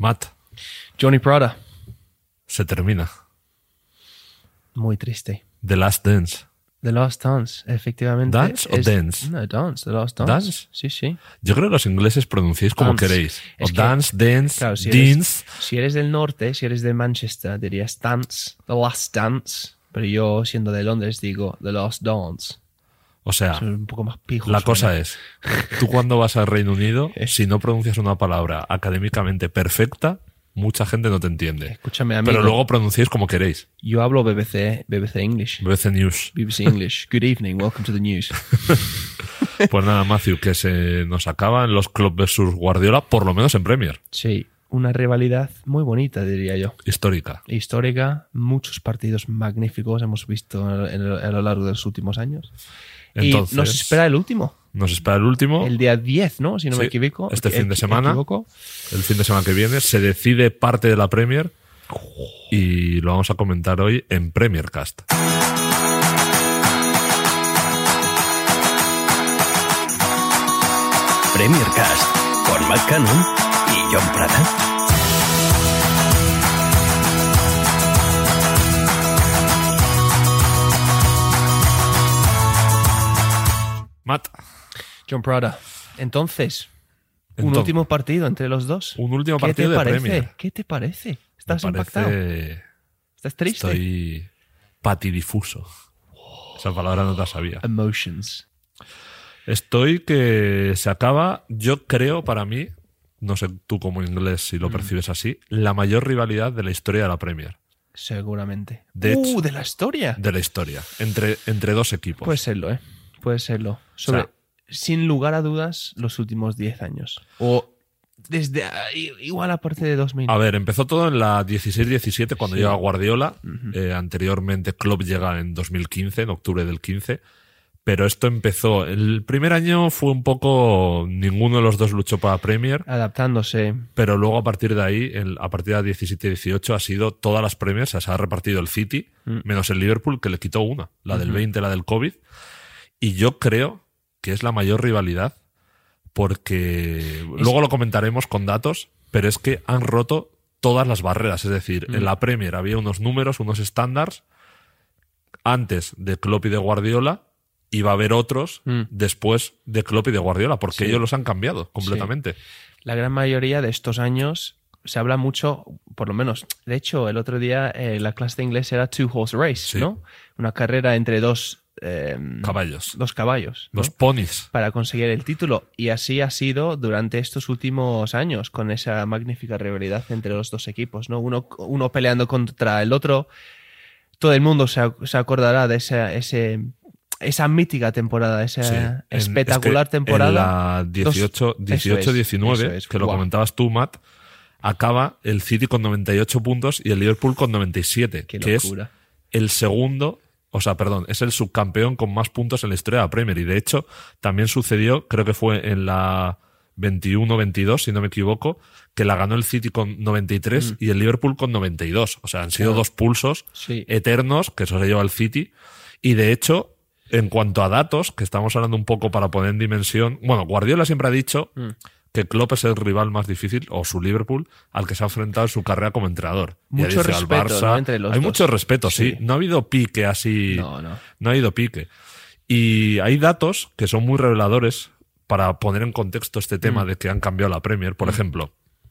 Matt, Johnny Prada. se termina. Muy triste. The Last Dance. The Last Dance, efectivamente. ¿Dance o Dance? No, Dance, The Last Dance. ¿Dance? Sí, sí. Yo creo que los ingleses pronunciáis como Dance. queréis. O Es que, dance, dance, claro, si dance. eres del norte, si eres de Manchester, dirías Dance, The Last Dance. Pero yo, siendo de Londres, digo The Last Dance. O sea, Soy un poco más pijo. la suena. cosa es, tú cuando vas al Reino Unido, si no pronuncias una palabra académicamente perfecta, mucha gente no te entiende. Escúchame, amigo. Pero luego pronunciáis como queréis. Yo hablo BBC English. BBC News. BBC English. Good evening, welcome to the news. Pues nada, Matthew, que se nos acaban los Klopp versus Guardiola, por lo menos en Premier. Sí, una rivalidad muy bonita, diría yo. Histórica. Histórica, muchos partidos magníficos hemos visto a lo largo de los últimos años. Entonces, y nos espera el último, Nos espera el último. el día 10, ¿no? Si no me Sí, equivoco. este fin de semana. equivoco. El fin de semana que viene se decide parte de la Premier y lo vamos a comentar hoy en Premiercast. Premiercast con Matt Cannon y John Prada. Matt, John Prada. Entonces, un Entonces, último partido entre los dos. un último ¿Qué partido te de parece? Premier. ¿Qué te parece? Me ¿Estás impactado? parece... ¿Estás triste? Estoy patidifuso. Esa palabra no la sabía. Emotions. Estoy que se acaba, yo creo para mí, no sé tú como inglés si lo percibes así, la mayor rivalidad de la historia de la Premier. Seguramente. De hecho- ¿De la historia? De la historia. Entre dos equipos. Puede serlo, ¿eh? Puede serlo. Sin lugar a dudas, los últimos 10 años. O desde igual a partir de 2000. A ver, empezó todo en la 16-17 cuando Sí. llega Guardiola. Anteriormente Klopp llega en 2015, en octubre del 15. Pero esto empezó... El primer año fue un poco... Ninguno de los dos luchó para Premier. Adaptándose. Pero luego a partir de ahí, a partir de la 17-18, ha sido todas las Premiers. Se ha repartido el City, menos el Liverpool, que le quitó una. La del 20, la del COVID. Y yo creo que es la mayor rivalidad porque luego lo comentaremos con datos, pero es que han roto todas las barreras. Es decir, en la Premier había unos números, unos estándares antes de Klopp y de Guardiola, y va a haber otros después de Klopp y de Guardiola, porque Sí. ellos los han cambiado completamente. La gran mayoría de estos años se habla mucho, por lo menos. De hecho, el otro día la clase de inglés era two horse race, Sí. ¿no? Una carrera entre dos Caballos. Dos caballos, ¿no? Los ponis. Para conseguir el título. Y así ha sido durante estos últimos años, con esa magnífica rivalidad entre los dos equipos, ¿no? Uno peleando contra el otro. Todo el mundo se acordará de esa mítica temporada, esa Sí. espectacular Es que temporada. En la 18-19, eso es. que lo Guau. comentabas tú, Matt, acaba el City con 98 puntos y el Liverpool con 97, Qué que es locura. el segundo, es el subcampeón con más puntos en la historia de la Premier. Y de hecho, también sucedió, creo que fue en la 21-22, si no me equivoco, que la ganó el City con 93 y el Liverpool con 92. O sea, han sido dos pulsos Sí. eternos que eso se lleva el City. Y de hecho, en cuanto a datos, que estamos hablando un poco para poner en dimensión, bueno, Guardiola siempre ha dicho que Klopp es el rival más difícil, o su Liverpool, al que se ha enfrentado en su carrera como entrenador. Y ha Mucho dicho al respeto, Barça. ¿no? Entre los Hay dos. mucho respeto, sí. Sí. No ha habido pique así. No. No ha habido pique. Y hay datos que son muy reveladores para poner en contexto este tema de que han cambiado la Premier. Por ejemplo,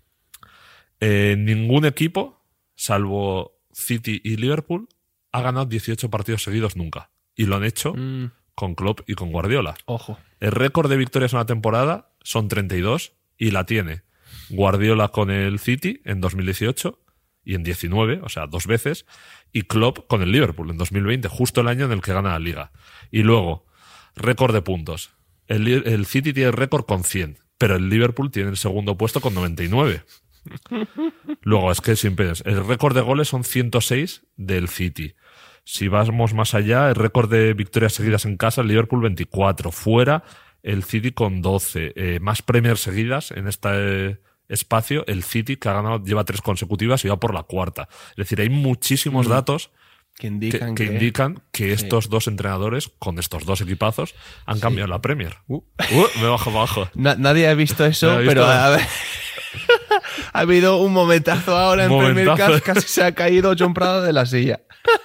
ningún equipo, salvo City y Liverpool, ha ganado 18 partidos seguidos nunca. Y lo han hecho con Klopp y con Guardiola. Ojo. El récord de victorias en una temporada son 32 y la tiene Guardiola con el City en 2018 y en 19, o sea, 2 veces, y Klopp con el Liverpool en 2020, justo el año en el que gana la Liga. Y luego, récord de puntos. El City tiene el récord con 100, pero el Liverpool tiene el segundo puesto con 99. Luego, es que siempre es. El récord de goles son 106 del City. Si vamos más allá, el récord de victorias seguidas en casa, el Liverpool 24. Fuera, el City con 12. Más Premier seguidas en este espacio, el City, que ha ganado, lleva 3 consecutivas y va por la 4ª. Es decir, hay muchísimos datos Que indican que indican que estos dos entrenadores, con estos dos equipazos, han cambiado la Premier. Me bajo. Nadie ha visto eso, Nadie ha visto. pero a ver, Ha habido un momentazo ahora en Premier Momentazo. casi se ha caído John Prado de la silla.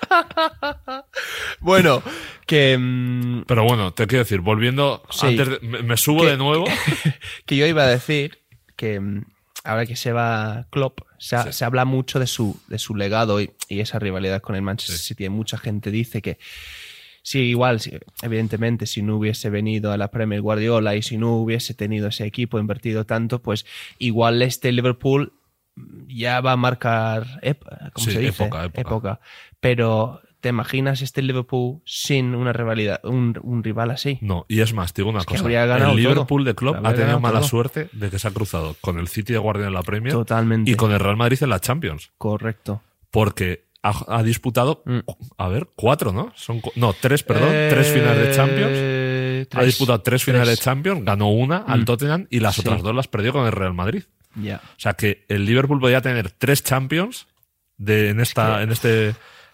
Bueno, que... Pero bueno, te quiero decir, volviendo, Sí. antes me subo Que- de nuevo. que yo iba a decir que ahora que se va Klopp, se habla mucho de su legado y esa rivalidad con el Manchester Sí. City. Mucha gente dice que evidentemente, si no hubiese venido a la Premier Guardiola y si no hubiese tenido ese equipo invertido tanto, pues igual este Liverpool ya va a marcar ¿cómo Sí, se dice? época. Pero ¿te imaginas este Liverpool sin una rivalidad, un rival así? No, y es más, te digo una que cosa. habría ganado El Liverpool todo. de Klopp Habría ha tenido ganado mala todo. suerte de que se ha cruzado con el City de Guardiola en la Premier Totalmente. y con el Real Madrid en la Champions. Correcto. Porque ha disputado, a ver, 4, ¿no? No, 3, perdón, Eh, 3 finales de Champions. Ha disputado 3 finales de Champions, ganó una al Tottenham y las Sí. otras 2 las perdió con el Real Madrid. Ya. O sea que el Liverpool podía tener 3 Champions en este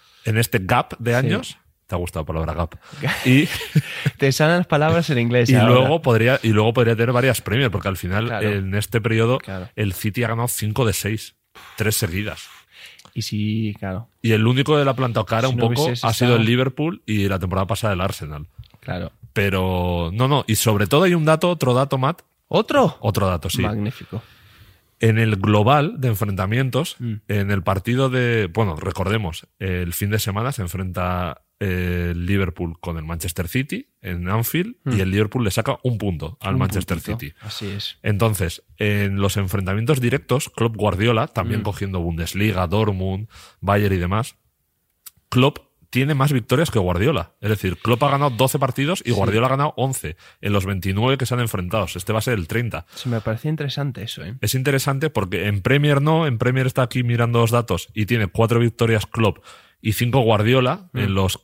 gap de años. Te ha gustado la palabra gap. Y, Te salen las palabras en inglés. y, ahora. luego podría tener varias Premier, porque al final, Claro. en este periodo, Claro. el City ha ganado 5 de 6. 3 seguidas. Y sí, claro. Y el único que le ha plantado cara Si un no poco hubieses ha sido estado- el Liverpool y la temporada pasada el Arsenal. Claro. Pero no. Y sobre todo hay otro dato, Matt. ¿Otro? Otro dato, sí. Magnífico. En el global de enfrentamientos, Mm. en el partido bueno, recordemos, el fin de semana se enfrenta el Liverpool con el Manchester City en Anfield y el Liverpool le saca un punto al Un Manchester puntito. City. Así es. Entonces, en los enfrentamientos directos, Klopp Guardiola, también cogiendo Bundesliga, Dortmund, Bayern y demás, Klopp tiene más victorias que Guardiola. Es decir, Klopp ha ganado 12 partidos y Guardiola ha ganado 11 en los 29 que se han enfrentado. Este va a ser el 30. Sí, me parecía interesante eso, ¿eh? Es interesante porque en Premier no, en Premier está aquí mirando los datos y tiene 4 victorias Klopp y 5 Guardiola en los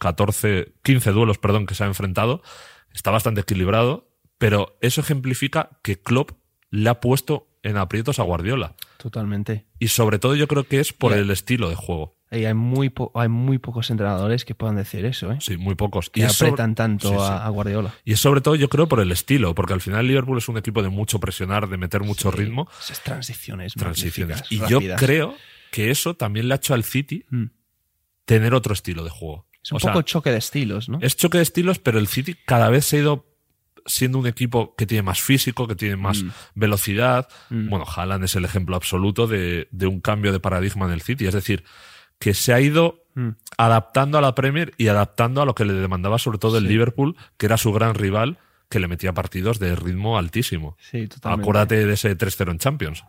15 duelos, perdón, que se ha enfrentado. Está bastante equilibrado, pero eso ejemplifica que Klopp le ha puesto en aprietos a Guardiola. Totalmente. Y sobre todo yo creo que es por Ya. el estilo de juego. Y hay muy pocos entrenadores que puedan decir eso, ¿eh? Sí, muy pocos. Que es sobre- apretan tanto Sí, sí. a Guardiola. Y es sobre todo, yo creo, por el estilo, porque al final Liverpool es un equipo de mucho presionar, de meter mucho ritmo, Esas transiciones. transiciones. magníficas, Y yo rápidas. creo que eso también le ha hecho al City Mm. tener otro estilo de juego. Es un O sea, poco choque de estilos, ¿no? es choque de estilos, pero el City cada vez se ha ido siendo un equipo que tiene más físico, que tiene más velocidad. Bueno, Haaland es el ejemplo absoluto de un cambio de paradigma en el City. Es decir, que se ha ido adaptando a la Premier y adaptando a lo que le demandaba sobre todo el Liverpool, que era su gran rival, que le metía partidos de ritmo altísimo. Sí, totalmente. Acuérdate de ese 3-0 en Champions.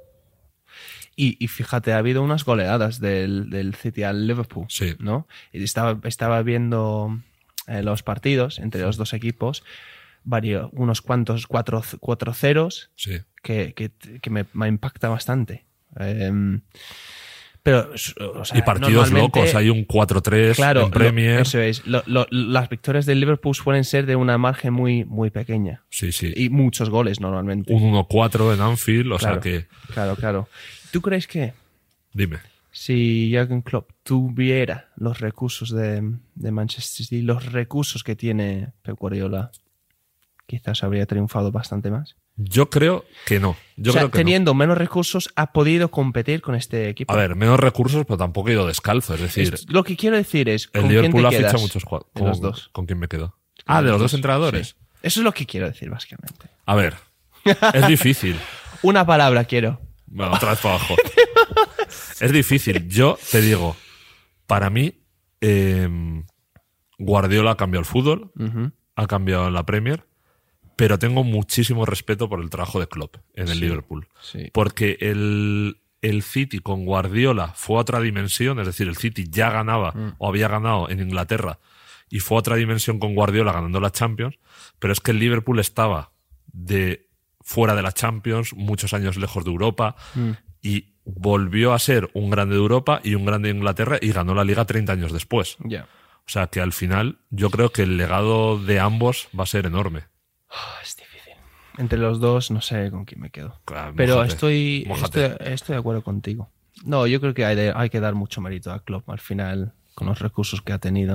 Y fíjate, ha habido unas goleadas del City al Liverpool, Sí. ¿no? Y estaba viendo los partidos entre los dos equipos, unos cuantos 4-0 Sí. que me impacta bastante. Pero, o sea, Y partidos normalmente- locos. Hay un 4-3 Claro, en Premier. eso es. Las victorias del Liverpool suelen ser de una margen muy, muy pequeña. Sí, sí. Y muchos goles normalmente. Un 1-4 en Anfield. O Claro, sea que... Claro. ¿Tú crees que Dime. si Jürgen Klopp tuviera los recursos de Manchester City, los recursos que tiene Pep Guardiola, quizás habría triunfado bastante más? Yo creo que no. Yo o sea, creo que teniendo menos recursos, ha podido competir con este equipo. no. A ver, menos recursos, pero tampoco he ido descalzo. Es decir, Lo que quiero decir es, el ¿con Liverpool quién ha te fichado quedas muchos jugadores. de los dos? ¿Con quién me quedo? De los dos entrenadores. Sí. Eso es lo que quiero decir, básicamente. A ver, es difícil. Una palabra quiero. Bueno, otra vez para abajo. Es difícil. Yo te digo, para mí, Guardiola ha cambiado el fútbol, ha cambiado la Premier, pero tengo muchísimo respeto por el trabajo de Klopp en el Liverpool. sí. Porque el City con Guardiola fue a otra dimensión, es decir, el City ya ganaba o había ganado en Inglaterra y fue a otra dimensión con Guardiola ganando la Champions, pero es que el Liverpool estaba fuera de la Champions, muchos años lejos de Europa y volvió a ser un grande de Europa y un grande de Inglaterra y ganó la Liga 30 años después. Ya. O sea que al final yo creo que el legado de ambos va a ser enorme. Es difícil. Entre los dos, no sé con quién me quedo. Claro, Pero mójate, mójate. estoy de acuerdo contigo. No, yo creo que hay que dar mucho mérito a Klopp al final, con los recursos que ha tenido.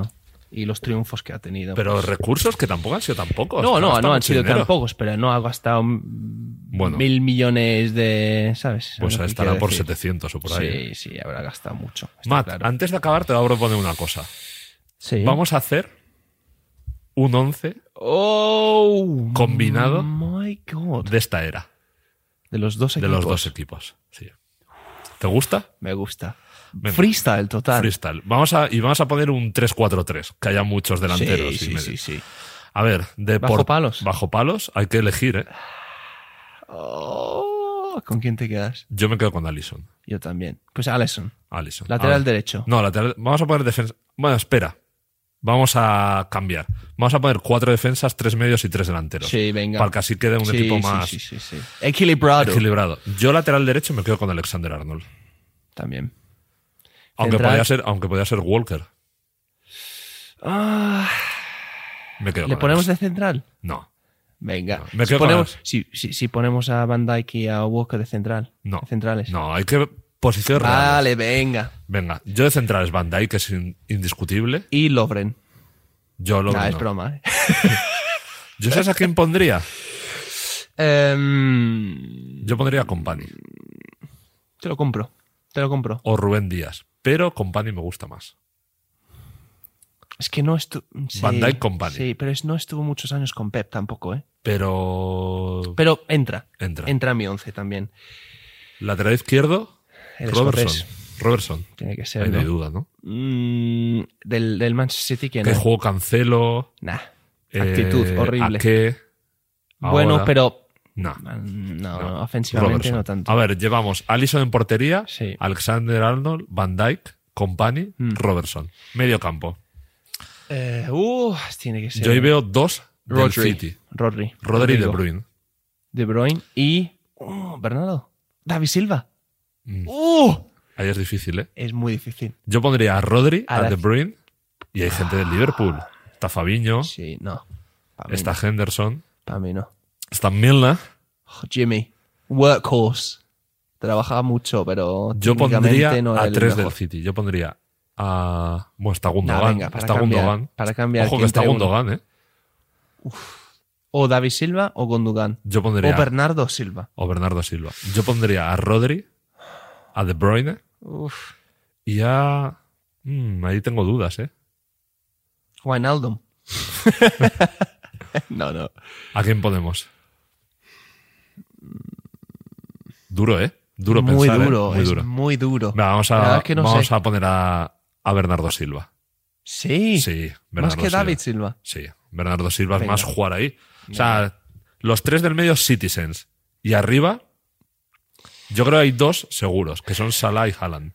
y los triunfos que ha tenido. Pero recursos que tampoco han sido tan pocos. No, que ha no, gastado no han mucho sido dinero. tan pocos, pero no ha gastado Bueno. 1.000 millones de, ¿sabes? Pues Lo que estará quiero por decir. 700 o por ahí. Sí, sí, habrá gastado mucho. está Matt, claro. antes de acabar te voy a proponer una cosa. Sí. Vamos a hacer un 11 Oh, combinado my God. de esta era, De los dos de equipos. los dos equipos. Sí. ¿Te gusta? Me gusta. Venga. Freestyle total. Freestyle. Vamos a poner un 3-4-3, que haya muchos delanteros. Sí, y sí, medio. sí, sí. A ver, ¿Bajo palos? Bajo palos hay que elegir, ¿eh? Oh, ¿con quién te quedas? Yo me quedo con Alisson. Yo también. Pues Alisson. Alisson. Lateral Ah, derecho. No, lateral. Vamos a poner defensa. Bueno, espera. Vamos a cambiar. Vamos a poner 4 defensas, 3 medios y 3 delanteros. Sí, venga. Para que así quede un Sí, equipo sí, más sí. Equilibrado. equilibrado. Yo lateral derecho me quedo con Alexander Arnold. También. Aunque Central. podía ser Walker. Ah, Me quedo ¿le con ponemos Alex. de central? No. Venga. No, me si, quedo con ponemos, Alex. si ponemos a Van Dijk y a Walker de central. No. De centrales. No, hay que posiciones Vale, reales. venga. Venga, yo de centrales Van Dijk, que es indiscutible. Y Lovren. Yo lo Nah, es broma, ¿eh? ¿Yo sabes a quién pondría? Em, Yo pondría a Company te lo compro. Te lo compro. o Rubén Díaz, pero Company me gusta más. Es que no estuvo... Van Dijk, Company. Sí, pero no estuvo muchos años con Pep tampoco, ¿eh? Pero Pero entra. Entra. Entra en mi 11 también. lateral izquierdo, El Robertson. escocés. Robertson. Tiene que ser, Ahí no hay ¿no? duda, ¿no? Del Manchester City, que Que no. juego Cancelo. Nah. Actitud horrible. ¿A qué? Bueno, Ahora. pero... No. No, ofensivamente Robertson. no tanto. A ver, llevamos Alisson en portería, Sí. Alexander Arnold, Van Dijk, Company, Robertson. Medio campo. Tiene que ser... Yo ahí veo 2 del Rodri. City. Rodri. Rodri y De Rodrigo. Bruyne. De Bruyne y... Bernardo. David Silva. Mm. Ahí es difícil, ¿eh? Es muy difícil. Yo pondría a Rodri, A a la- De Bruyne y hay gente del Liverpool. Está Fabinho, Sí, no. Para mí, está Henderson, para mí no. está Milner. Jimmy. Workhorse. Trabajaba mucho, pero Yo técnicamente pondría no era a el 3 del mejor. City. Yo pondría a... Bueno, está Nah, Gundogan. venga, para está cambiar, Gundogan. para cambiar, Ojo que ¿quién está trae uno? Gundogan, ¿eh? O David Silva o Gundogan. Yo pondría... O Bernardo Silva. o Bernardo Silva. Yo pondría a Rodri, a De Bruyne Uf. y a... ahí tengo dudas, ¿eh? Wijnaldum. No. ¿A quién ponemos? Duro, ¿eh? Duro Muy pensar, ¿eh? duro, Muy es duro. muy duro. Venga, vamos La verdad a, es que no vamos sé. a poner a Bernardo Silva. Sí. Sí, Más Bernardo que Silva. David Silva. Sí, Bernardo Silva es Venga. más jugar ahí. O sea, los 3 del medio Citizens. Y arriba, yo creo que hay 2 seguros, que son Salah y Haaland.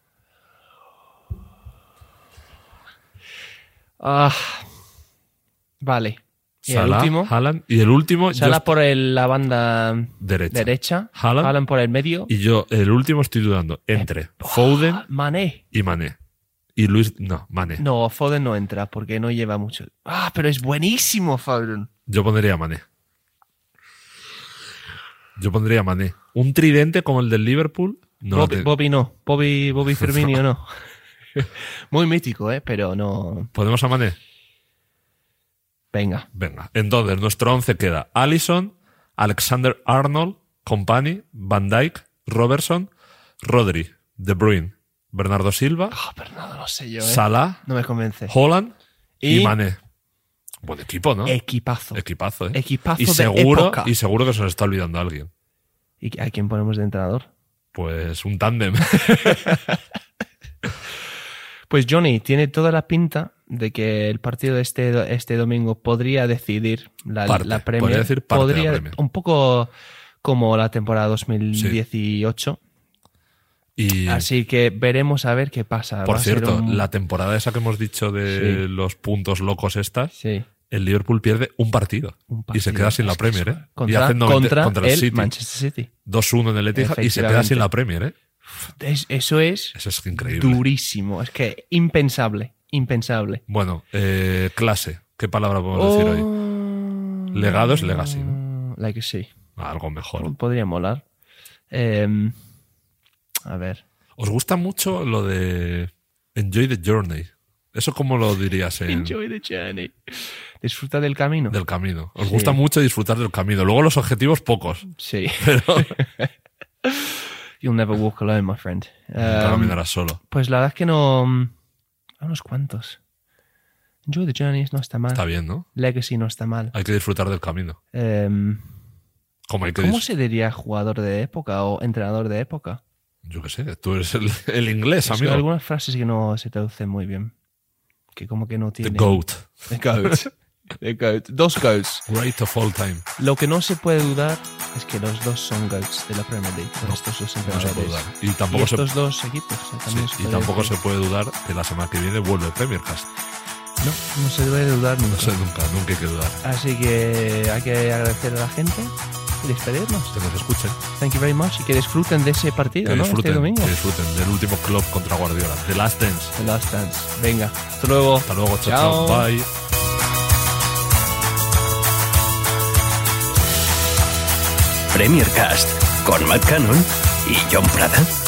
Vale. Y Salah, el último. Haaland. Y el último, yo Salah por la banda derecha. Haaland. Haaland por el medio. Y yo, el último estoy dudando entre Foden Mané. y Mané. Y Luis, no, Mané. No, Foden no entra porque no lleva mucho. Pero es buenísimo Foden. Yo pondría a Mané. Yo pondría a Mané. Un tridente como el del Liverpool. No lo tengo. Bobby no. Bobby Firmino no. Muy mítico, pero no. ¿Ponemos a Mané? Venga. Venga. Entonces, nuestro 11 queda Alisson, Alexander Arnold, Company, Van Dijk, Robertson, Rodri, De Bruyne, Bernardo Silva, Bernardo, no sé yo, Salah, No me convence. Holland y Y- Mané. Buen equipo, ¿no? Equipazo. Equipazo, ¿eh? Equipazo y de seguro, época. Y seguro que se nos está olvidando alguien. ¿Y a quién ponemos de entrenador? Pues un tándem. Pues Johnny, tiene toda la pinta de que el partido de este domingo podría decidir la Premier. podría decir parte de la Premier. Un poco como la temporada 2018. Y, Así que veremos a ver qué pasa. por Va a ser cierto, un- la temporada esa que hemos dicho de Sí. los puntos locos estas, Sí. el Liverpool pierde un partido. Un Y se partido. queda sin la Es que Premier, eso- ¿eh? Y Contra, hacen 90 contra el el City. Manchester City. 2-1 en el Etihad y se queda Efectivamente. sin la Premier, ¿eh? Eso es Eso es increíble. durísimo. Es que impensable. Impensable. Bueno, clase. ¿Qué palabra podemos decir hoy? Legado es legacy, ¿no? Legacy. Algo mejor. Podría molar. A ver. ¿Os gusta mucho lo de Enjoy the Journey? ¿Eso cómo lo dirías Enjoy the journey. Disfruta del camino. del camino? Os Sí. gusta mucho disfrutar del camino. Luego los objetivos, pocos. Sí. Pero You'll never walk alone, my friend. nunca caminarás solo. Pues la verdad es que no... A unos cuantos. Enjoy the journey no está mal. Está bien, ¿no? Legacy no está mal. Hay que disfrutar del camino. Como hay que ¿Cómo se diría jugador de época o entrenador de época? Yo qué sé, tú eres el inglés, Es que amigo. hay algunas frases que no se traducen muy bien. Que como que no The tienen... GOAT. The GOAT. The GOAT. Dos GOATs. Great of all time. Lo que no se puede dudar es que los dos son GOATs de la Premier League. Con No, estos dos No se entrenadores. puede dudar. Y Y tampoco, estos dos equipos. También sí, y tampoco se puede dudar que la semana que viene vuelve el Premier Cast. No se debe dudar nunca. No sé, nunca hay que dudar. Así que hay que agradecer a la gente y despedirnos. Que nos escuchen, Thank you very much y que disfruten de ese partido, que ¿no? Este disfruten, domingo. que disfruten del último club contra Guardiola. The Last Dance. The Last Dance. Venga, hasta luego. Hasta luego, chao, Chao. bye. Premier Cast con Matt Cannon y John Prada.